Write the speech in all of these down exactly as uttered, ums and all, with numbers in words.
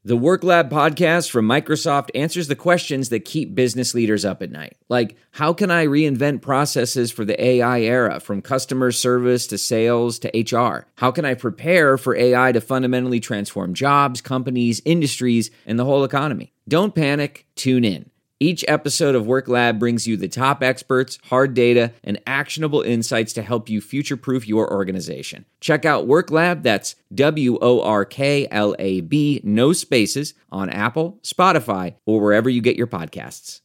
The Work Lab podcast from Microsoft answers the questions that keep business leaders up at night. Like, how can I reinvent processes for the A I era, from customer service to sales to H R? How can I prepare for A I to fundamentally transform jobs, companies, industries, and the whole economy? Don't panic, tune in. Each episode of Work Lab brings you the top experts, hard data, and actionable insights to help you future-proof your organization. Check out Work Lab, that's W O R K L A B, no spaces, on Apple, Spotify, or wherever you get your podcasts.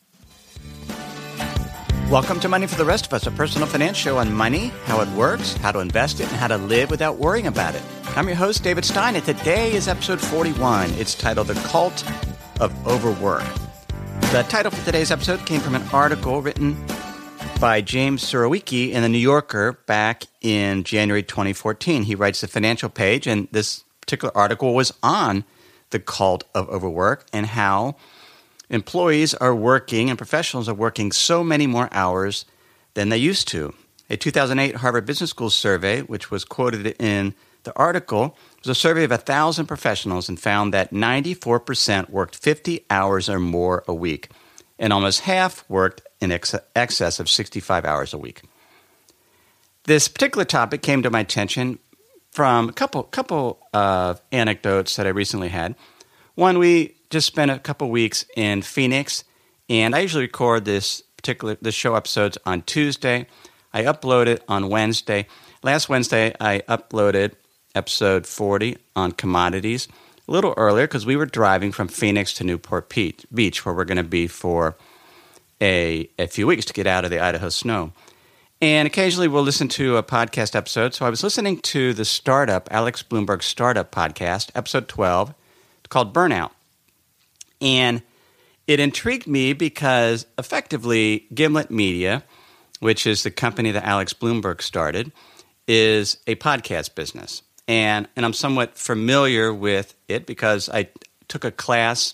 Welcome to Money for the Rest of Us, a personal finance show on money, how it works, how to invest it, and how to live without worrying about it. I'm your host, David Stein, and today is episode forty-one. It's titled The Cult of Overwork. The title for today's episode came from an article written by James Surowiecki in The New Yorker back in January twenty fourteen. He writes the financial page, and this particular article was on the cult of overwork and how employees are working and professionals are working so many more hours than they used to. A two thousand eight Harvard Business School survey, which was quoted in the article, was a survey of one thousand professionals and found that ninety-four percent worked fifty hours or more a week, and almost half worked in ex- excess of sixty-five hours a week. This particular topic came to my attention from a couple couple of anecdotes that I recently had. One, we just spent a couple weeks in Phoenix, and I usually record this particular this show episodes on Tuesday. I upload it on Wednesday. Last Wednesday, I uploaded episode forty on commodities a little earlier because we were driving from Phoenix to Newport Beach, where we're going to be for a, a few weeks to get out of the Idaho snow. And occasionally we'll listen to a podcast episode. So I was listening to the startup, Alex Blumberg Startup Podcast, episode twelve, called Burnout. And it intrigued me because effectively Gimlet Media, which is the company that Alex Blumberg started, is a podcast business. And and I'm somewhat familiar with it because I took a class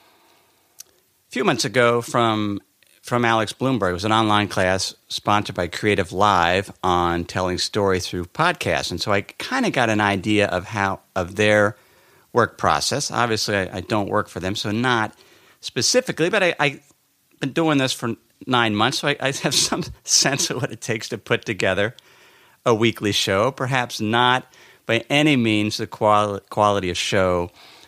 a few months ago from from Alex Blumberg. It was an online class sponsored by Creative Live on telling story through podcasts. And so I kind of got an idea of how of their work process. Obviously, I, I don't work for them, so not specifically, but I, I've been doing this for nine months, so I, I have some sense of what it takes to put together a weekly show, perhaps not by any means the quali- quality of show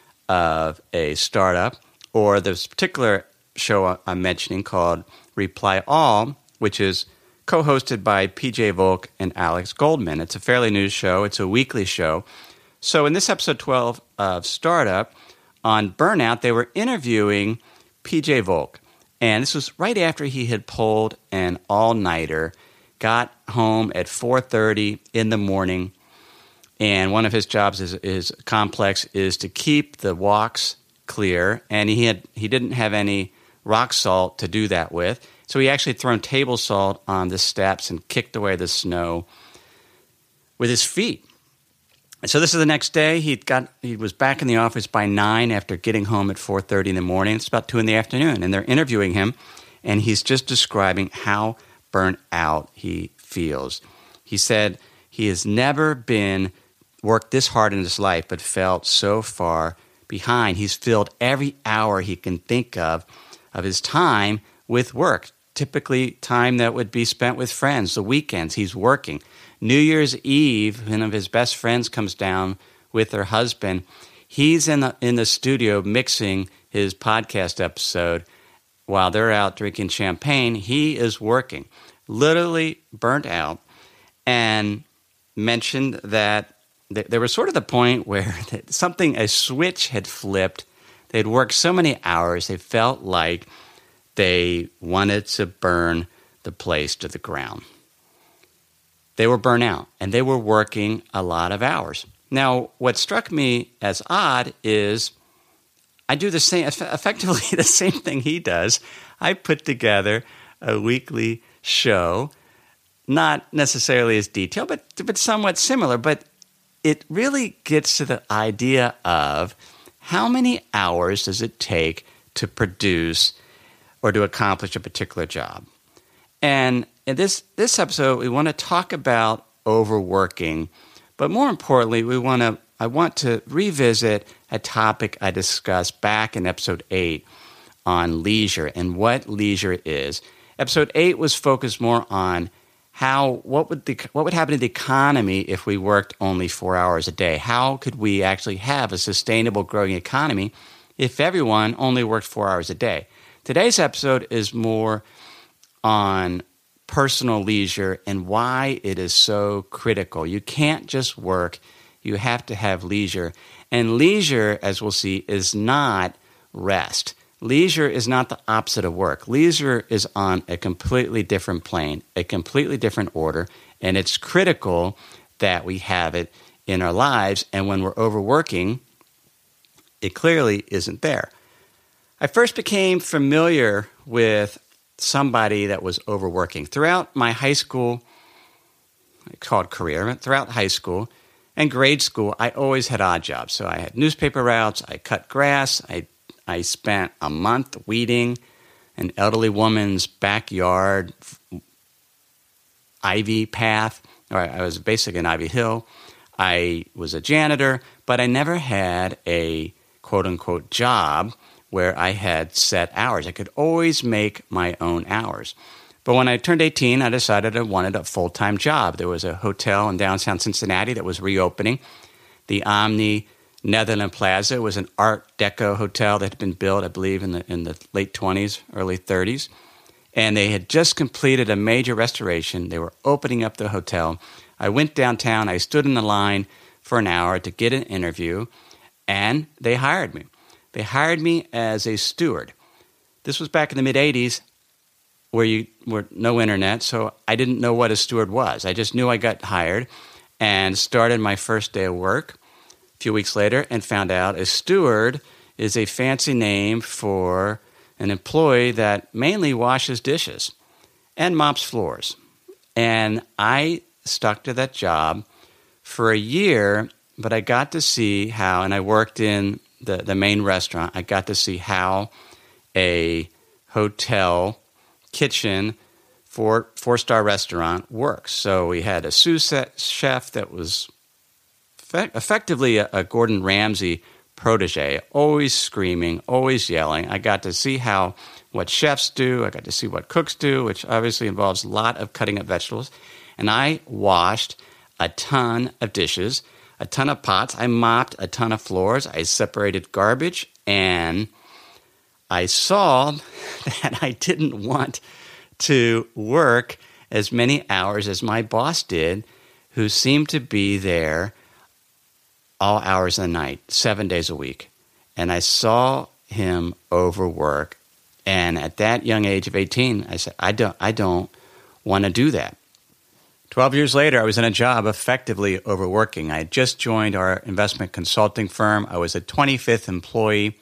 of a startup, or this particular show I'm mentioning called Reply All, which is co-hosted by P J Volk and Alex Goldman. It's a fairly new show. It's a weekly show. So in this episode twelve of Startup, on Burnout, they were interviewing P J Volk. And this was right after he had pulled an all-nighter, got home at four thirty in the morning, and one of his jobs is, is complex is to keep the walks clear, and he had he didn't have any rock salt to do that with, so he actually thrown table salt on the steps and kicked away the snow with his feet. And so this is the next day. He got he was back in the office by nine after getting home at four thirty in the morning. It's about two in the afternoon, and they're interviewing him, and he's just describing how burnt out he feels. He said he has never been worked this hard in his life, but felt so far behind. He's filled every hour he can think of of his time with work, typically time that would be spent with friends, the weekends. He's working. New Year's Eve, one of his best friends comes down with her husband. He's in the in the studio mixing his podcast episode while they're out drinking champagne. He is working, literally burnt out, and mentioned that there was sort of the point where something, a switch had flipped. They'd worked so many hours, they felt like they wanted to burn the place to the ground. They were burnt out, and they were working a lot of hours. Now, what struck me as odd is I do the same, effectively the same thing he does. I put together a weekly show, not necessarily as detailed, but but somewhat similar, but it really gets to the idea of how many hours does it take to produce or to accomplish a particular job. And in this, this episode, we want to talk about overworking, but more importantly, we want to I want to revisit a topic I discussed back in episode eight on leisure and what leisure is. Episode eight was focused more on how what would the what would happen to the economy if we worked only four hours a day? How could we actually have a sustainable growing economy if everyone only worked four hours a day? Today's episode is more on personal leisure and why it is so critical. You can't just work. You have to have leisure. And leisure, as we'll see, is not rest. Leisure is not the opposite of work. Leisure is on a completely different plane, a completely different order, and it's critical that we have it in our lives. And when we're overworking, it clearly isn't there. I first became familiar with somebody that was overworking. Throughout my high school, I called career, throughout high school and grade school, I always had odd jobs. So I had newspaper routes, I cut grass, I I spent a month weeding an elderly woman's backyard ivy path. Or I was basically in Ivy Hill. I was a janitor, but I never had a quote-unquote job where I had set hours. I could always make my own hours. But when I turned eighteen, I decided I wanted a full-time job. There was a hotel in downtown Cincinnati that was reopening. The Omni Netherland Plaza was an Art Deco hotel that had been built, I believe, in the in the late twenties, early thirties. And they had just completed a major restoration. They were opening up the hotel. I went downtown. I stood in the line for an hour to get an interview, and they hired me. They hired me as a steward. This was back in the mid-eighties where you were no internet, so I didn't know what a steward was. I just knew I got hired and started my first day of work a few weeks later and found out a steward is a fancy name for an employee that mainly washes dishes and mops floors. And I stuck to that job for a year, but I got to see how, and I worked in the, the main restaurant, I got to see how a hotel kitchen for four-star restaurant works. So we had a sous chef that was effectively a, a Gordon Ramsay protege, always screaming, always yelling. I got to see how what chefs do. I got to see what cooks do, which obviously involves a lot of cutting up vegetables. And I washed a ton of dishes, a ton of pots. I mopped a ton of floors. I separated garbage, and I saw that I didn't want to work as many hours as my boss did, who seemed to be there all hours of the night, seven days a week. And I saw him overwork. And at that young age of eighteen, I said, I don't, I don't want to do that. Twelve years later, I was in a job effectively overworking. I had just joined our investment consulting firm. I was a twenty-fifth employee.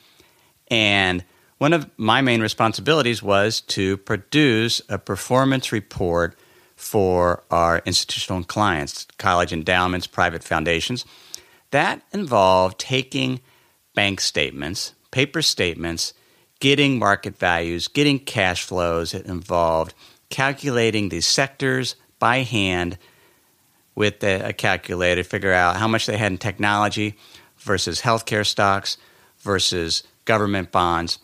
And one of my main responsibilities was to produce a performance report for our institutional clients, college endowments, private foundations. That involved taking bank statements, paper statements, getting market values, getting cash flows. It involved calculating these sectors by hand with a, a calculator, figure out how much they had in technology versus healthcare stocks versus government bonds,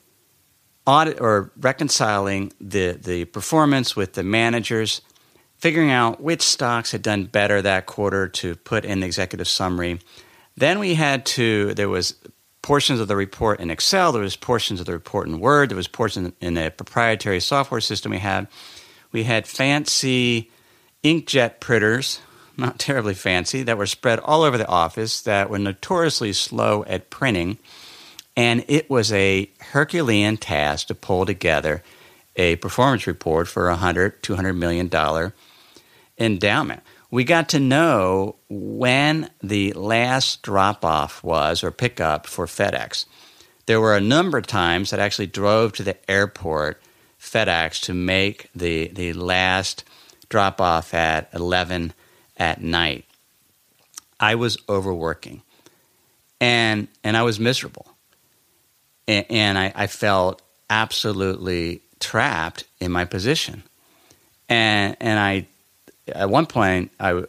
audit or reconciling the, the performance with the managers, figuring out which stocks had done better that quarter to put in the executive summary. Then we had to, there was portions of the report in Excel, there was portions of the report in Word, there was portions in a proprietary software system we had. We had fancy inkjet printers, not terribly fancy, that were spread all over the office that were notoriously slow at printing. And it was a Herculean task to pull together a performance report for a one hundred, two hundred million dollars endowment. We got to know when the last drop-off was or pickup for FedEx. There were a number of times that I actually drove to the airport, FedEx, to make the, the last drop-off at eleven at night. I was overworking, and and I was miserable. And, and I, I felt absolutely trapped in my position. And and I, at one point, I, I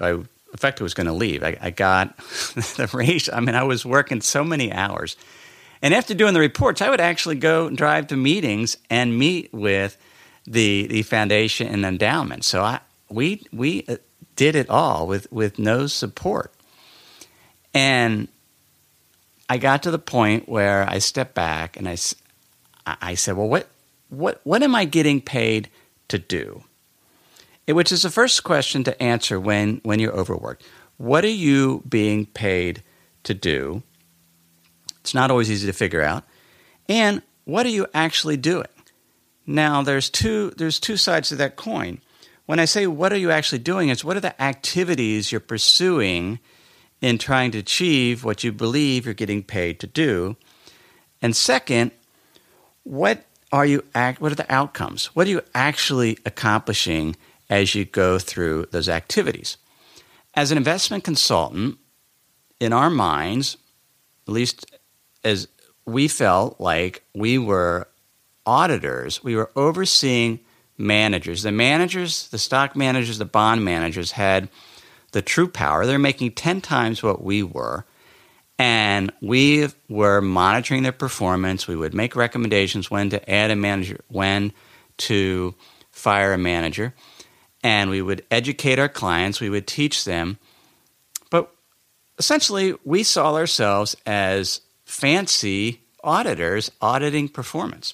effectively was going to leave. I, I got the raise. I mean, I was working so many hours. And after doing the reports, I would actually go and drive to meetings and meet with the the foundation and endowment. So I we we did it all with, with no support. And I got to the point where I stepped back and I, I said, well, what what what am I getting paid to do? It, which is the first question to answer when, when you're overworked. What are you being paid to do? It's not always easy to figure out. And what are you actually doing? Now, there's two there's two sides to that coin. When I say what are you actually doing, it's what are the activities you're pursuing in trying to achieve what you believe you're getting paid to do. And second, what are you act what are the outcomes? What are you actually accomplishing as you go through those activities? As an investment consultant, in our minds, at least as we felt like we were auditors, we were overseeing managers. The managers, the stock managers, the bond managers had the true power. They're making ten times what we were. And we were monitoring their performance. We would make recommendations when to add a manager, when to fire a manager. And we would educate our clients. We would teach them. But essentially, we saw ourselves as fancy auditors auditing performance.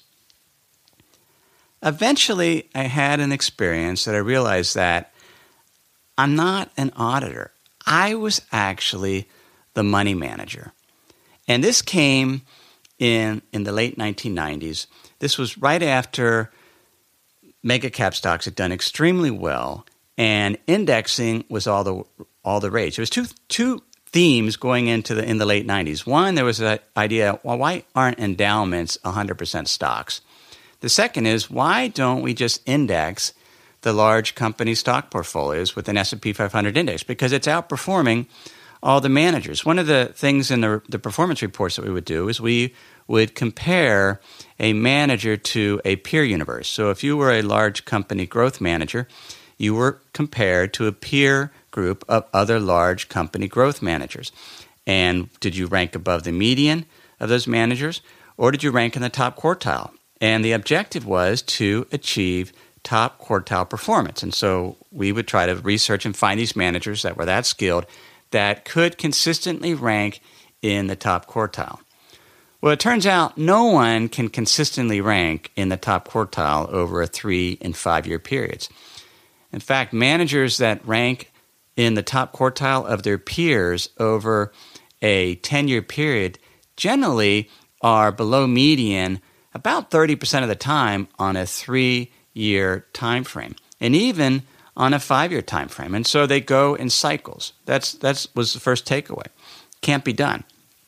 Eventually, I had an experience that I realized that I'm not an auditor. I was actually the money manager. And this came in, in the late nineteen nineties. This was right after mega cap stocks had done extremely well, and indexing was all the all the rage. There was two two themes going into the in the late nineties. One, there was the idea, well, why aren't endowments one hundred percent stocks? The second is, why don't we just index the large company stock portfolios with an S and P five hundred index? Because it's outperforming all the managers. One of the things in the, the performance reports that we would do is we would compare a manager to a peer universe. So if you were a large company growth manager, you were compared to a peer group of other large company growth managers. And did you rank above the median of those managers, or did you rank in the top quartile? And the objective was to achieve top quartile performance. And so we would try to research and find these managers that were that skilled that could consistently rank in the top quartile. Well, it turns out no one can consistently rank in the top quartile over a three- and five-year periods. In fact, managers that rank in the top quartile of their peers over a ten-year period generally are below median about thirty percent of the time on a three-year time frame, and even on a five-year time frame. And so they go in cycles. That's that's was the first takeaway. Can't be done.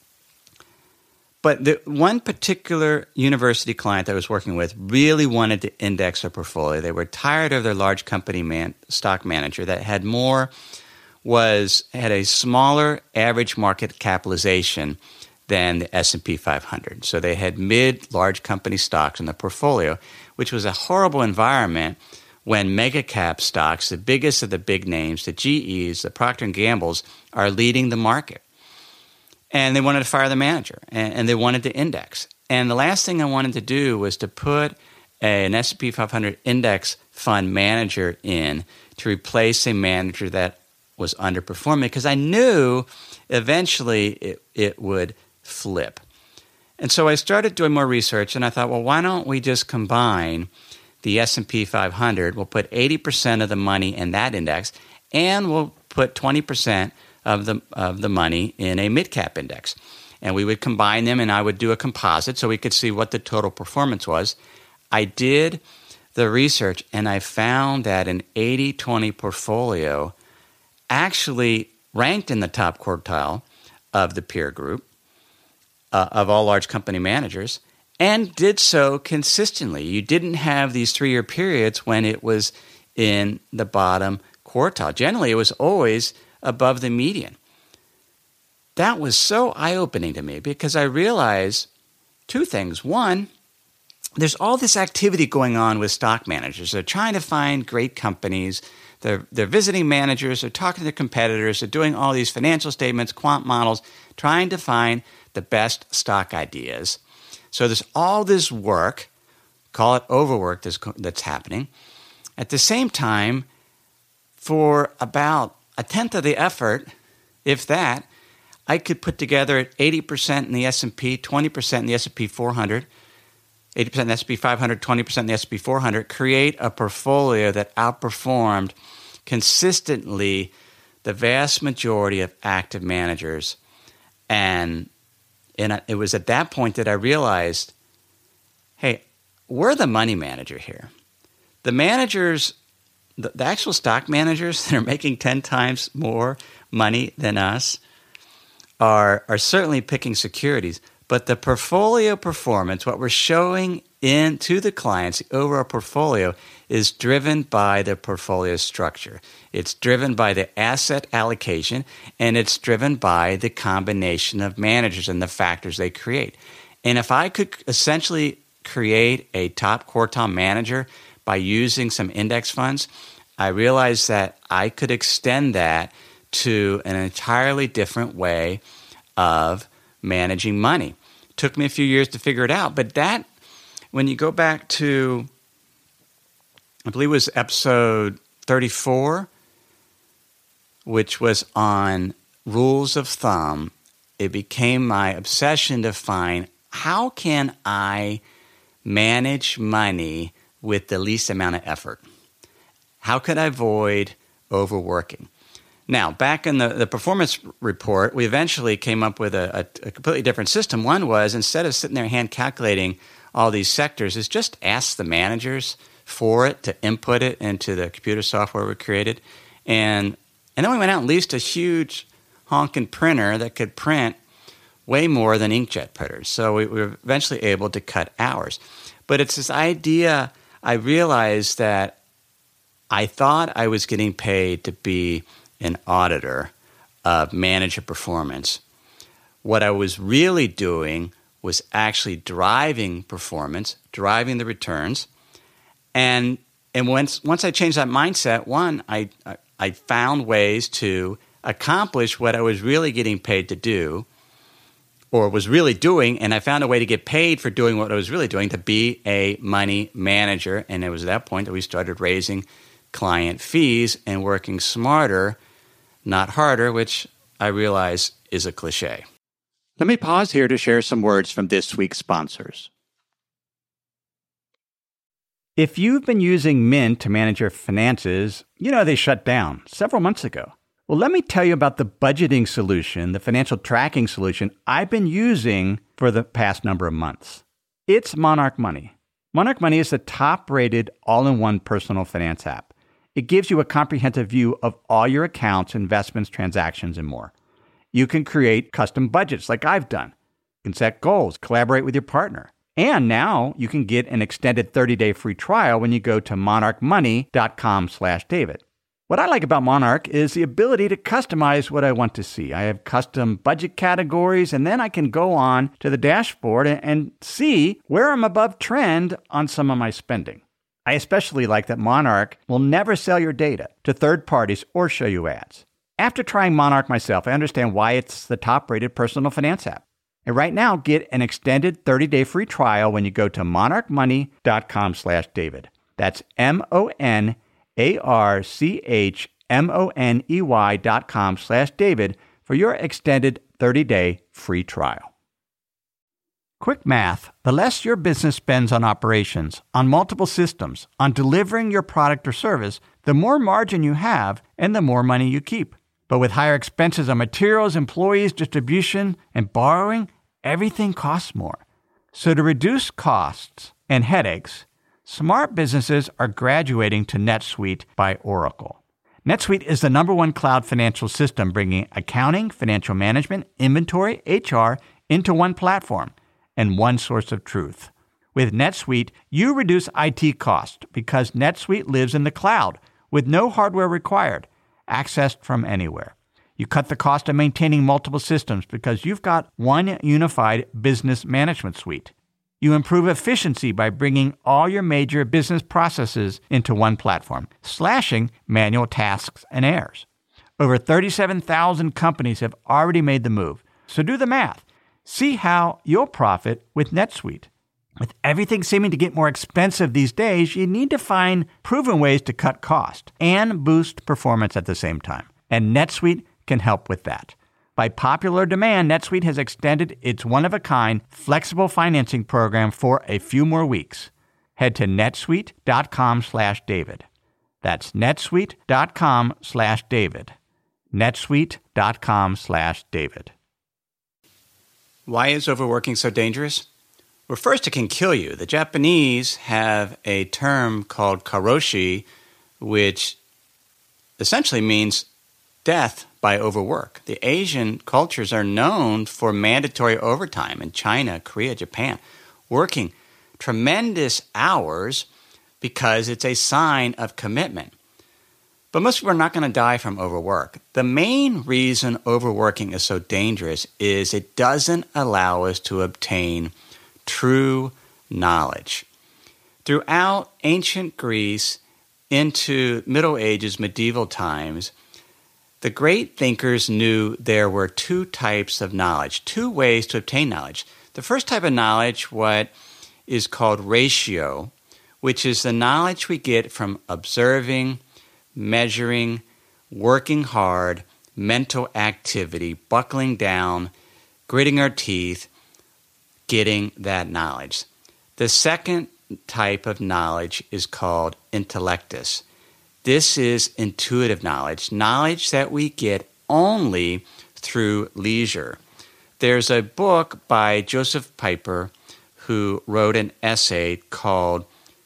But the one particular university client I was working with really wanted to index their portfolio. They were tired of their large company man, stock manager that had more was had a smaller average market capitalization than the S and P five hundred. So they had mid-large company stocks in the portfolio, which was a horrible environment when mega cap stocks, the biggest of the big names, the G Es, the Procter and Gambles, are leading the market. And they wanted to fire the manager, and, and they wanted to index. And the last thing I wanted to do was to put a, an S and P five hundred index fund manager in to replace a manager that was underperforming, because I knew eventually it, it would flip. And so I started doing more research, and I thought, well, why don't we just combine the S and P five hundred? We'll put eighty percent of the money in that index, and we'll put twenty percent of the of the money in a mid-cap index. And we would combine them, and I would do a composite so we could see what the total performance was. I did the research, and I found that an eighty twenty portfolio actually ranked in the top quartile of the peer group uh, of all large company managers, and did so consistently. You didn't have these three-year periods when it was in the bottom quartile. Generally, it was always above the median. That was so eye-opening to me because I realized two things. One, there's all this activity going on with stock managers. They're trying to find great companies. They're, they're visiting managers, they're talking to their competitors, they're doing all these financial statements, quant models, trying to find the best stock ideas. So there's all this work, call it overwork, that's, that's happening. At the same time, for about a tenth of the effort, if that, I could put together eighty percent in the S and P, twenty percent in the S and P four hundred, eighty percent in the S and P five hundred, twenty percent in the S and P four hundred, create a portfolio that outperformed consistently the vast majority of active managers. And, and it was at that point that I realized, hey, we're the money manager here. The managers, the, the actual stock managers that are making ten times more money than us are, are certainly picking securities. But the portfolio performance, what we're showing in to the clients, the overall portfolio, is driven by the portfolio structure. It's driven by the asset allocation, and it's driven by the combination of managers and the factors they create. And if I could essentially create a top quartile manager by using some index funds, I realized that I could extend that to an entirely different way of managing money. It took me a few years to figure it out, but that, when you go back to, I believe it was episode thirty-four, which was on rules of thumb, it became my obsession to find how can I manage money with the least amount of effort? How could I avoid overworking? Now, back in the, the performance report, we eventually came up with a, a, a completely different system. One was, instead of sitting there hand calculating all these sectors, is just ask the managers for it to input it into the computer software we created. And, and then we went out and leased a huge honking printer that could print way more than inkjet printers. So we, we were eventually able to cut hours. But it's this idea, I realized that I thought I was getting paid to be an auditor of manager performance. What I was really doing was actually driving performance, driving the returns. And and once once I changed that mindset, one, I, I I found ways to accomplish what I was really getting paid to do, or was really doing, and I found a way to get paid for doing what I was really doing, to be a money manager. And it was at that point that we started raising client fees and working smarter, not harder, which I realize is a cliche. Let me pause here to share some words from this week's sponsors. If you've been using Mint to manage your finances, you know they shut down several months ago. Well, let me tell you about the budgeting solution, the financial tracking solution I've been using for the past number of months. It's Monarch Money. Monarch Money is the top-rated all-in-one personal finance app. It gives you a comprehensive view of all your accounts, investments, transactions, and more. You can create custom budgets like I've done. You can set goals, collaborate with your partner. And now you can get an extended thirty-day free trial when you go to monarchmoney.com slash David. What I like about Monarch is the ability to customize what I want to see. I have custom budget categories, and then I can go on to the dashboard and, and see where I'm above trend on some of my spending. I especially like that Monarch will never sell your data to third parties or show you ads. After trying Monarch myself, I understand why it's the top-rated personal finance app. And right now, get an extended thirty-day free trial when you go to monarchmoney.com slash David. That's M-O-N-A-R-C-H-M-O-N-E-Y dot com slash David for your extended thirty-day free trial. Quick math. The less your business spends on operations, on multiple systems, on delivering your product or service, the more margin you have and the more money you keep. But with higher expenses on materials, employees, distribution, and borrowing, everything costs more. So to reduce costs and headaches, smart businesses are graduating to NetSuite by Oracle. NetSuite is the number one cloud financial system, bringing accounting, financial management, inventory, H R into one platform and one source of truth. With NetSuite, you reduce I T costs because NetSuite lives in the cloud with no hardware required, accessed from anywhere. You cut the cost of maintaining multiple systems because you've got one unified business management suite. You improve efficiency by bringing all your major business processes into one platform, slashing manual tasks and errors. Over thirty-seven thousand companies have already made the move. So do the math. See how you'll profit with NetSuite. With everything seeming to get more expensive these days, you need to find proven ways to cut cost and boost performance at the same time. And NetSuite can help with that. By popular demand, NetSuite has extended its one-of-a-kind flexible financing program for a few more weeks. Head to netsuite.com slash David. That's netsuite.com slash David. netsuite.com slash David. Why is overworking so dangerous? Well, first, it can kill you. The Japanese have a term called karoshi, which essentially means death by overwork. The Asian cultures are known for mandatory overtime in China, Korea, Japan, working tremendous hours because it's a sign of commitment. But most people are not going to die from overwork. The main reason overworking is so dangerous is it doesn't allow us to obtain true knowledge. Throughout ancient Greece into Middle Ages, medieval times, the great thinkers knew there were two types of knowledge, two ways to obtain knowledge. The first type of knowledge, what is called ratio, which is the knowledge we get from observing, measuring, working hard, mental activity, buckling down, gritting our teeth, getting that knowledge. The second type of knowledge is called intellectus. This is intuitive knowledge, knowledge that we get only through leisure. There's a book by Joseph Piper who wrote an essay called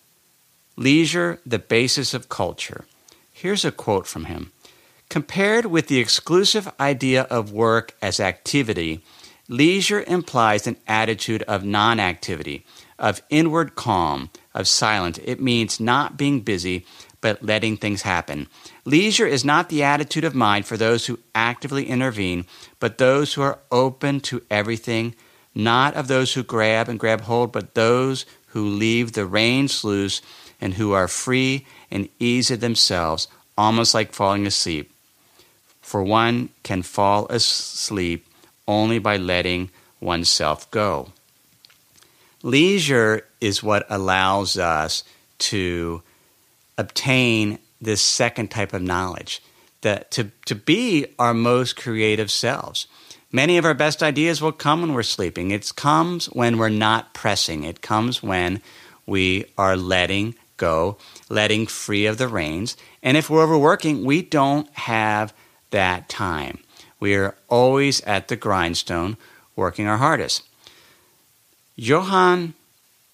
Leisure, the Basis of Culture. Here's a quote from him. Compared with the exclusive idea of work as activity, leisure implies an attitude of non-activity, of inward calm, of silence. It means not being busy, but letting things happen. Leisure is not the attitude of mind for those who actively intervene, but those who are open to everything, not of those who grab and grab hold, but those who leave the reins loose and who are free and easy themselves, almost like falling asleep. For one can fall asleep only by letting oneself go. Leisure is what allows us to obtain this second type of knowledge, that to, to be our most creative selves. Many of our best ideas will come when we're sleeping. It comes when we're not pressing. It comes when we are letting go, letting free of the reins. And if we're overworking, we don't have that time. We are always at the grindstone, working our hardest. Johann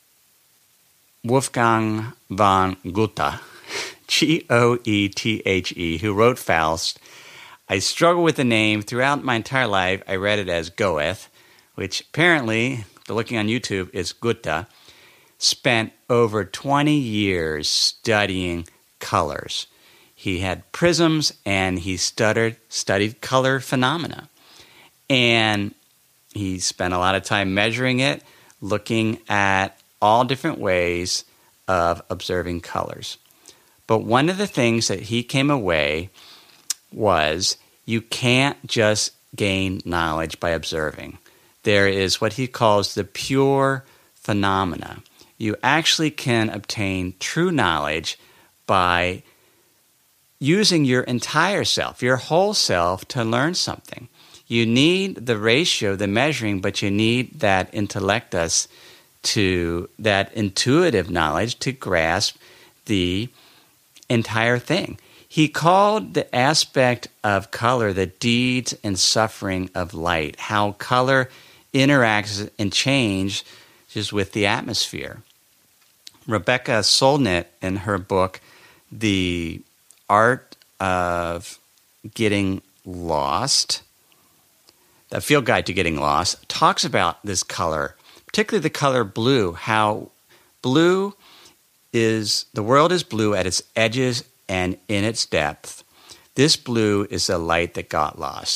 Wolfgang von Goethe, G O E T H E, who wrote Faust. I struggle with the name. Throughout my entire life, I read it as Goethe, which apparently, looking on YouTube, is Goethe. Spent over twenty years studying colors. He had prisms and he studied, studied color phenomena. And he spent a lot of time measuring it, looking at all different ways of observing colors. But one of the things that he came away was you can't just gain knowledge by observing. There is what he calls the pure phenomena. You actually can obtain true knowledge by using your entire self, your whole self, to learn something. You need the ratio, the measuring, but you need that intellectus, to that intuitive knowledge to grasp the entire thing. He called the aspect of color the deeds and suffering of light, how color interacts and changes with the atmosphere. Rebecca Solnit, in her book, The Art of Getting Lost, The Field Guide to Getting Lost, talks about this color, particularly the color blue, how blue is, the world is blue at its edges and in its depth. This blue is the light that got lost.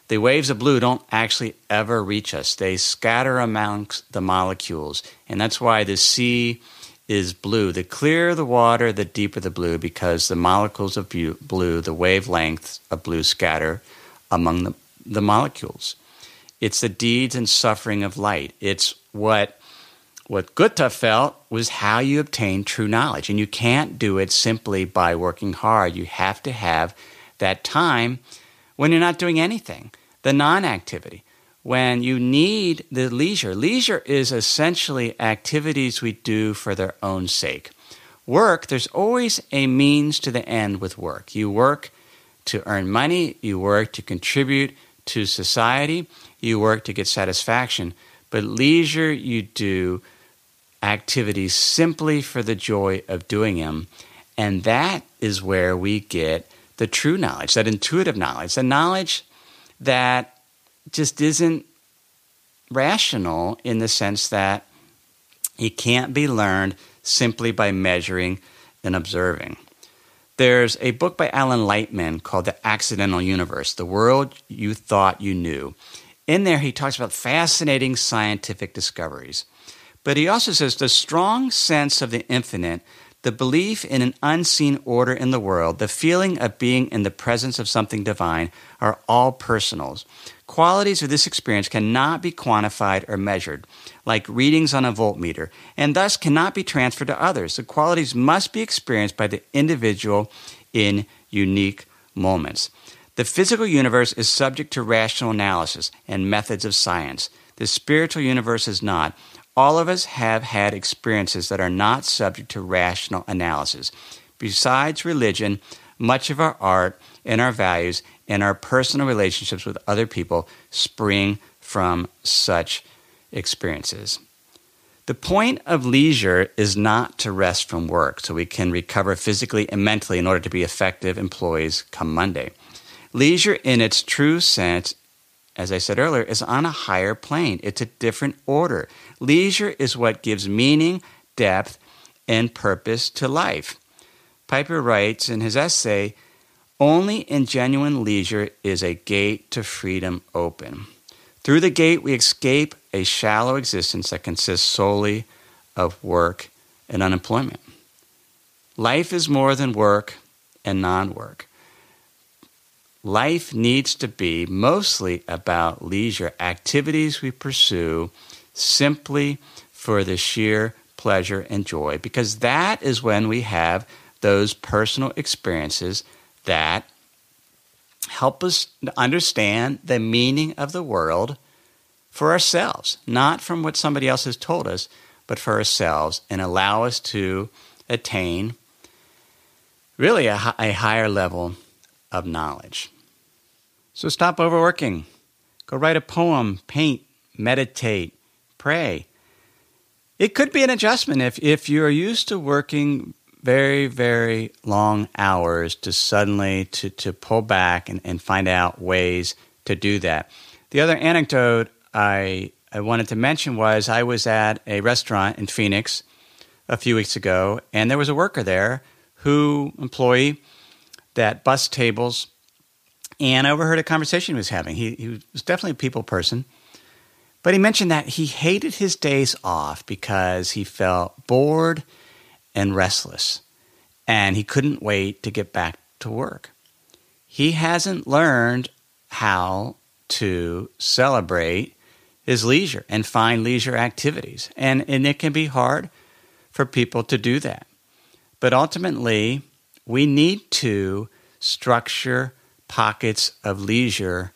The waves of blue don't actually ever reach us. They scatter amongst the molecules. And that's why the sea is blue. The clearer the water, the deeper the blue, because the molecules of blue, the wavelengths of blue, scatter among the, the molecules. It's the deeds and suffering of light. It's what, what Goethe felt was how you obtain true knowledge. And you can't do it simply by working hard. You have to have that time when you're not doing anything, the non-activity, when you need the leisure. Leisure is essentially activities we do for their own sake. Work, there's always a means to the end with work. You work to earn money, you work to contribute to society, you work to get satisfaction, but leisure, you do activities simply for the joy of doing them, and that is where we get the true knowledge, that intuitive knowledge, the knowledge that just isn't rational in the sense that it can't be learned simply by measuring and observing. There's a book by Alan Lightman called The Accidental Universe, The World You Thought You Knew. In there, he talks about fascinating scientific discoveries. But he also says the strong sense of the infinite, the belief in an unseen order in the world, the feeling of being in the presence of something divine are all personals. Qualities of this experience cannot be quantified or measured, like readings on a voltmeter, and thus cannot be transferred to others. The qualities must be experienced by the individual in unique moments. The physical universe is subject to rational analysis and methods of science. The spiritual universe is not. All of us have had experiences that are not subject to rational analysis. Besides religion, much of our art and our values and our personal relationships with other people spring from such experiences. The point of leisure is not to rest from work so we can recover physically and mentally in order to be effective employees come Monday. Leisure in its true sense, as I said earlier, is on a higher plane. It's a different order. Leisure is what gives meaning, depth, and purpose to life. Piper writes in his essay, "Only in genuine leisure is a gate to freedom open. Through the gate, we escape a shallow existence that consists solely of work and unemployment. Life is more than work and non-work. Life needs to be mostly about leisure, activities we pursue simply for the sheer pleasure and joy, because that is when we have those personal experiences that help us understand the meaning of the world for ourselves, not from what somebody else has told us, but for ourselves, and allow us to attain really a, a higher level of knowledge." So stop overworking. Go write a poem, paint, meditate, pray. It could be an adjustment if, if you're used to working very, very long hours to suddenly to, to pull back and, and find out ways to do that. The other anecdote I, I wanted to mention was I was at a restaurant in Phoenix a few weeks ago, and there was a worker there who, employee, that bussed tables, and I overheard a conversation he was having. He, he was definitely a people person, but he mentioned that he hated his days off because he felt bored and restless, and he couldn't wait to get back to work. He hasn't learned how to celebrate his leisure and find leisure activities, and, and it can be hard for people to do that. But ultimately, we need to structure pockets of leisure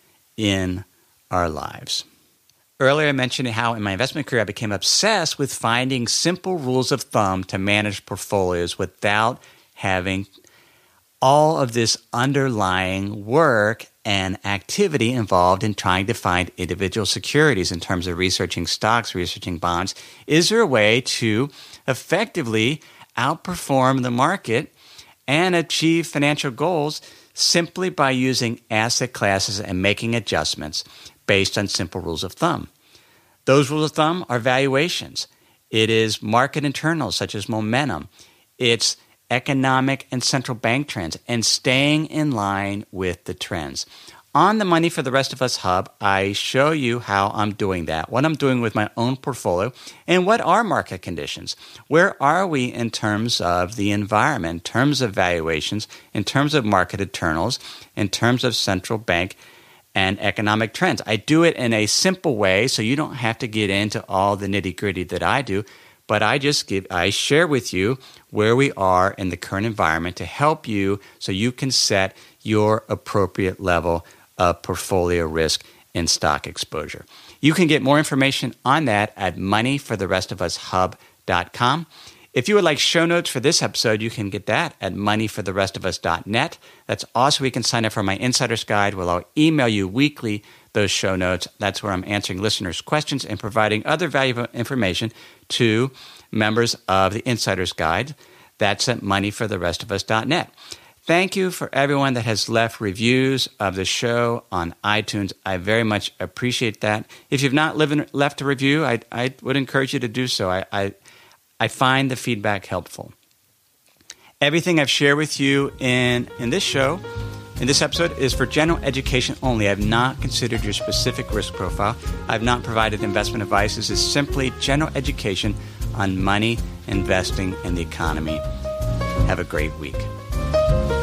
in our lives. Earlier I mentioned how in my investment career I became obsessed with finding simple rules of thumb to manage portfolios without having all of this underlying work and activity involved in trying to find individual securities in terms of researching stocks, researching bonds. Is there a way to effectively outperform the market and achieve financial goals simply by using asset classes and making adjustments based on simple rules of thumb? Those rules of thumb are valuations. It is market internals such as momentum. It's economic and central bank trends and staying in line with the trends. On the Money for the Rest of Us Hub, I show you how I'm doing that, what I'm doing with my own portfolio, and what are market conditions. Where are we in terms of the environment, in terms of valuations, in terms of market internals, in terms of central bank and economic trends. I do it in a simple way, so you don't have to get into all the nitty-gritty that I do, but I just give, I share with you where we are in the current environment to help you so you can set your appropriate level of portfolio risk and stock exposure. You can get more information on that at money for the rest of us hub dot com. If you would like show notes for this episode, you can get that at money for the rest of us dot net. That's also where you can sign up for my Insider's Guide, where I'll email you weekly those show notes. That's where I'm answering listeners' questions and providing other valuable information to members of the Insider's Guide. That's at money for the rest of us dot net. Thank you for everyone that has left reviews of the show on iTunes. I very much appreciate that. If you've not left a review, I, I would encourage you to do so. I, I, I find the feedback helpful. Everything I've shared with you in, in this show, in this episode, is for general education only. I have not considered your specific risk profile. I have not provided investment advice. This is simply general education on money, investing, and the economy. Have a great week.